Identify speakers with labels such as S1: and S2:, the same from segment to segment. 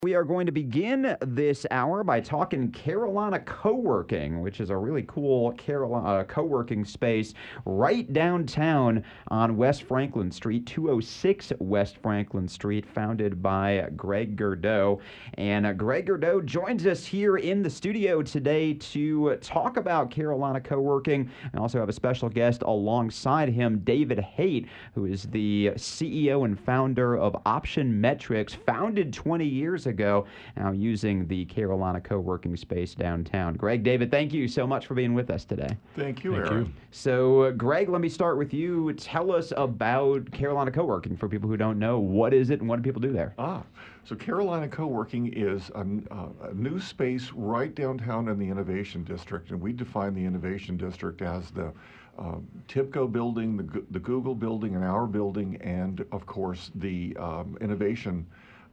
S1: We are going to begin this hour by talking Carolina Co-working, which is a really cool Carolina co-working space right downtown on West Franklin Street, 206 West Franklin Street, founded by Greg Gurdeau. And Greg Gurdeau joins us here in the studio today to talk about Carolina Co-working, and also have a special guest alongside him, David Haight, who is the CEO and founder of Option Metrics, founded 20 years ago, now using the Carolina co-working space downtown. Greg, David, thank you so much for being with us today.
S2: Thank you, Aaron.
S1: So, Greg, let me start with you. Tell us about Carolina Co-working for people who don't know. What is it and what do people do there?
S2: So Carolina Co-working is a new space right downtown in the Innovation District, and we define the Innovation District as the TIBCO building, the Google building, and our building, and of course the Innovation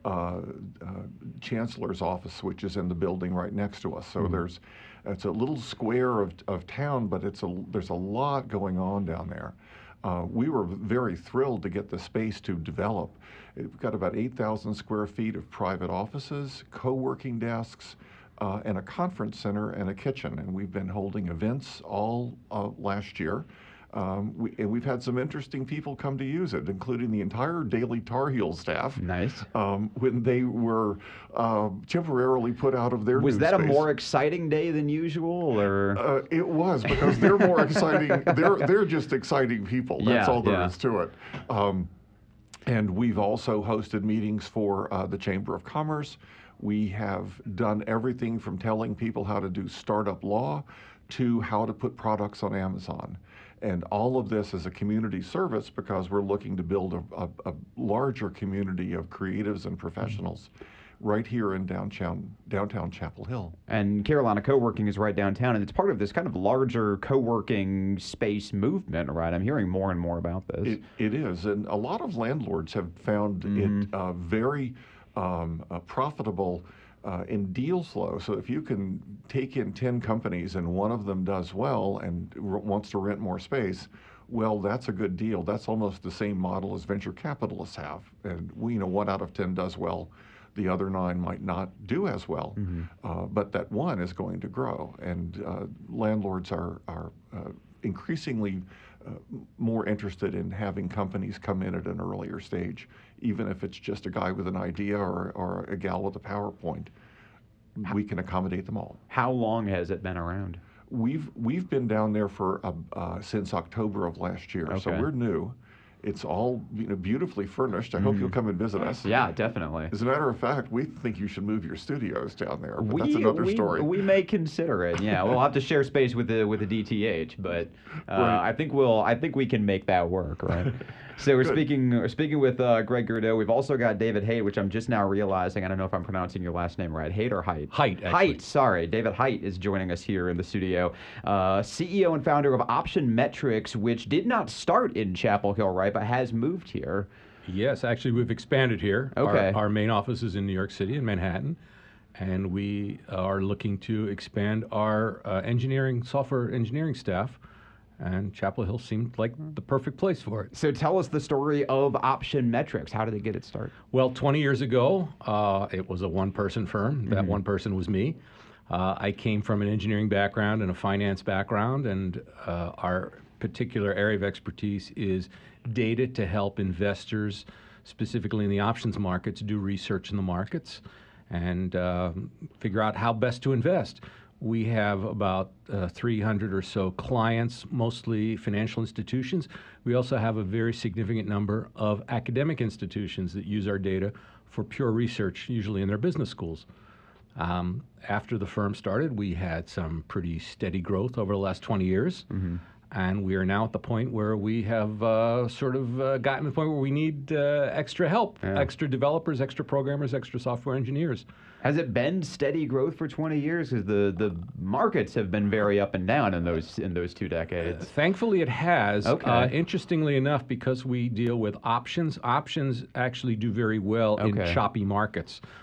S2: Chancellor's office, which is in the building right next to us. So it's a little square of town, but there's a lot going on down there. We were very thrilled to get the space to develop. We've got about 8,000 square feet of private offices, co-working desks, and a conference center and a kitchen. And we've been holding events all last year. And we've had some interesting people come to use it, including the entire Daily Tar Heel staff.
S1: Nice.
S2: When they were temporarily put out of their
S1: Was that
S2: space.
S1: a more exciting day than usual, or?
S2: It was, because they're more exciting. They're just exciting people. That's all there is to it. And we've also hosted meetings for the Chamber of Commerce. We have done everything from telling people how to do startup law to how to put products on Amazon. And all of this is a community service because we're looking to build a larger community of creatives and professionals right here in downtown Chapel Hill.
S1: And Carolina Co-working is right downtown, and it's part of this kind of larger co-working space movement, right? I'm hearing more and more about this.
S2: It is, and a lot of landlords have found it very profitable in deal flow. So if you can take in 10 companies and one of them does well and wants to rent more space, well, that's a good deal. That's almost the same model as venture capitalists have. And we, 1 out of 10 does well. The other 9 might not do as well, but that one is going to grow. And landlords are increasingly more interested in having companies come in at an earlier stage, even if it's just a guy with an idea or a gal with a PowerPoint. We can accommodate them all.
S1: How long has it been around?
S2: We've been down there for since October of last year, so we're new. It's all beautifully furnished. I hope you'll come and visit us.
S1: Yeah, definitely.
S2: As a matter of fact, we think you should move your studios down there, but that's another story.
S1: We may consider it. Yeah, we'll have to share space with the DTH, but right. I think we can make that work, right? So we're speaking with Greg Gurdeau. We've also got David Haight, which I'm just now realizing, I don't know if I'm pronouncing your last name right. Haight or Haight?
S3: Haight, actually.
S1: Haight, sorry. David Haight is joining us here in the studio. CEO and founder of Option Metrics, which did not start in Chapel Hill, right, but has moved here.
S3: Yes, actually we've expanded here.
S1: Okay.
S3: Our main office is in New York City, in Manhattan, and we are looking to expand our software engineering staff. And Chapel Hill seemed like the perfect place for it.
S1: So tell us the story of Option Metrics. How did it get its start?
S3: Well, 20 years ago, it was a one-person firm. That one person was me. I came from an engineering background and a finance background, and our particular area of expertise is data to help investors, specifically in the options markets, do research in the markets and figure out how best to invest. We have about 300 or so clients, mostly financial institutions. We also have a very significant number of academic institutions that use our data for pure research, usually in their business schools. After the firm started, we had some pretty steady growth over the last 20 years. And we are now at the point where we have gotten to the point where we need extra help, extra developers, extra programmers, extra software engineers.
S1: Has it been steady growth for 20 years? Because the markets have been very up and down in those 2 decades.
S3: Thankfully, it has.
S1: Okay.
S3: Interestingly enough, because we deal with options actually do very well in choppy markets.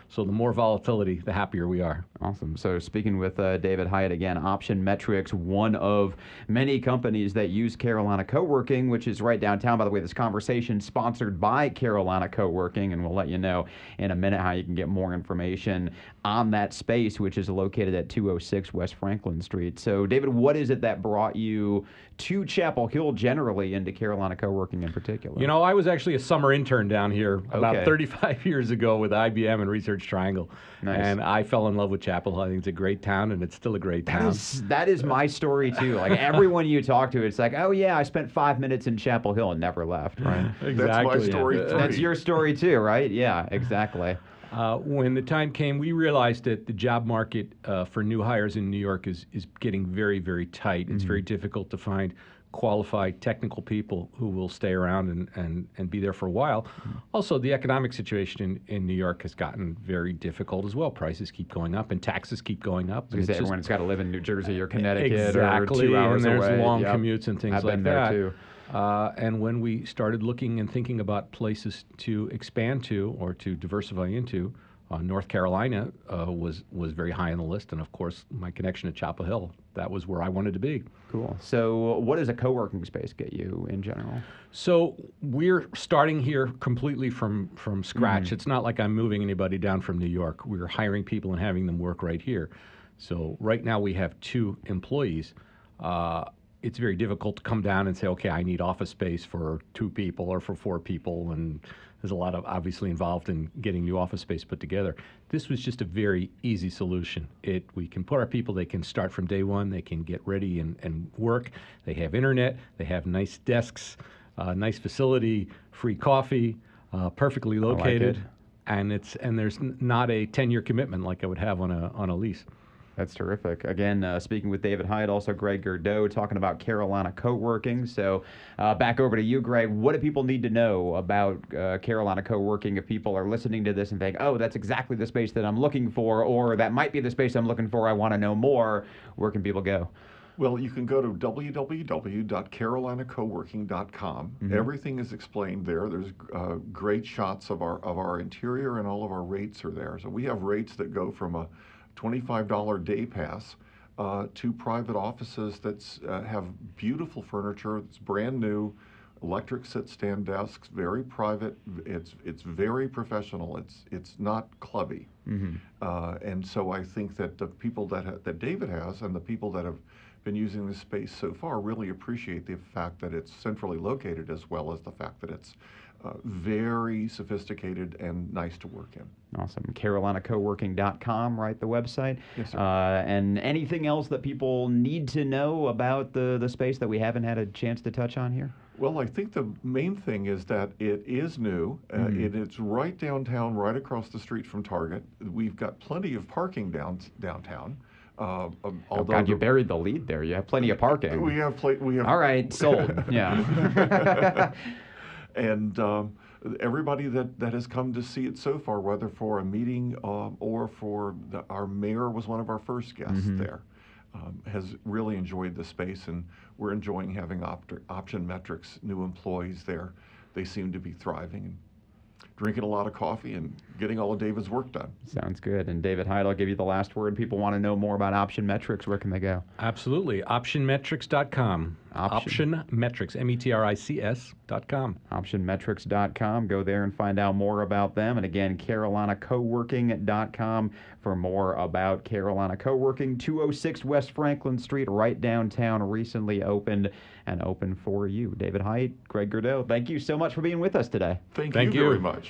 S3: So the more volatility, the happier we are.
S1: Awesome. So speaking with David Hyatt again, Option Metrics, one of many companies that use Carolina Co-working, which is right downtown. By the way, this conversation sponsored by Carolina Co-working, and we'll let you know in a minute how you can get more information on that space, which is located at 206 West Franklin Street. So David, what is it that brought you to Chapel Hill generally, into Carolina Co-working in particular?
S3: You know, I was actually a summer intern down here about
S1: Okay.
S3: 35 years ago with IBM and Research Triangle.
S1: Nice.
S3: And I fell in love with Chapel Hill. I think it's a great town, and it's still a great town.
S1: That is my story too. Like everyone you talk to, it's like, oh yeah, I spent 5 minutes in Chapel Hill and never left, right?
S2: That's my story.
S3: yeah.
S1: That's your story too, right? Yeah, exactly.
S3: When the time came, we realized that the job market for new hires in New York is getting very, very tight. It's very difficult to find qualified technical people who will stay around and be there for a while. Also, the economic situation in New York has gotten very difficult as well. Prices keep going up and taxes keep going up.
S1: Because
S3: It's just-
S1: everyone's got to live in New Jersey or Connecticut
S3: exactly,
S1: or 2 hours
S3: and there's
S1: away.
S3: long
S1: Yep.
S3: commutes and things
S1: I've
S3: like
S1: been there
S3: that.
S1: too.
S3: And when we started looking and thinking about places to expand to or to diversify into, North Carolina was very high on the list, and of course, my connection to Chapel Hill, that was where I wanted to be.
S1: Cool. So what does a co-working space get you in general?
S3: So we're starting here completely from scratch. It's not like I'm moving anybody down from New York. We're hiring people and having them work right here. So right now we have 2 employees. It's very difficult to come down and say, okay, I need office space for 2 people or for 4 people, and there's a lot of obviously involved in getting new office space put together. This was just a very easy solution. We can put our people, they can start from day one, they can get ready and work. They have internet, they have nice desks, nice facility, free coffee, perfectly located,
S1: it.
S3: and there's not a 10-year commitment like I would have on a lease.
S1: That's terrific. Again, speaking with David Hyatt, also Greg Gerdeau, talking about Carolina Co-working. So back over to you, Greg. What do people need to know about Carolina Co-working if people are listening to this and think, oh, that's exactly the space that I'm looking for, or that might be the space I'm looking for, I want to know more? Where can people go?
S2: Well, you can go to www.carolinacoworking.com. Everything is explained there. There's great shots of our interior, and all of our rates are there. So we have rates that go from a $25 day pass to private offices that have beautiful furniture. It's brand new, electric sit-stand desks, very private. It's very professional. It's not clubby. And so I think that the people that David has and the people that have been using this space so far really appreciate the fact that it's centrally located, as well as the fact that it's very sophisticated and nice to work in.
S1: Awesome. CarolinaCoworking.com, right, the website?
S2: Yes, sir.
S1: And anything else that people need to know about the space that we haven't had a chance to touch on here?
S2: Well, I think the main thing is that it is new. It's right downtown, right across the street from Target. We've got plenty of parking downtown.
S1: Oh, God, you buried the lead there. You have plenty of parking.
S2: We have.
S1: All right, sold. Yeah.
S2: And everybody that has come to see it so far, whether for a meeting or for our mayor was one of our first guests there, has really enjoyed the space, and we're enjoying having Option Metrics new employees there. They seem to be thriving and drinking a lot of coffee and getting all of David's work done.
S1: Sounds good. And David Hyatt, I'll give you the last word. People want to know more about Option Metrics. Where can they go?
S3: Absolutely. Optionmetrics.com. Option Metrics, METRICS.com.
S1: Optionmetrics.com. Go there and find out more about them. And again, CarolinaCoworking.com for more about Carolina Co-working. 206 West Franklin Street, right downtown, recently opened and open for you. David Hyatt, Greg Gerdeau, thank you so much for being with us today.
S2: Thank
S3: Thank
S2: you
S3: you.
S2: very much.